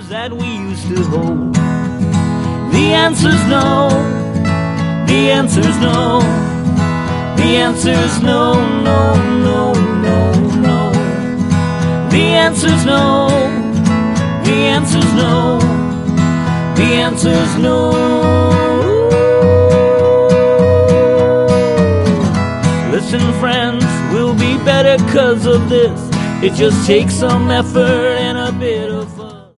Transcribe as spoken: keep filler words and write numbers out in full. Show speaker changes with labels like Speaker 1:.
Speaker 1: dreams that we used to hold. The answer's no. The answer's no. The answer's no, no, no, no, no. The answer's no. The answer's no. The answer's no. Listen, friends, we'll be better 'cause of this. It just takes some effort and a bit of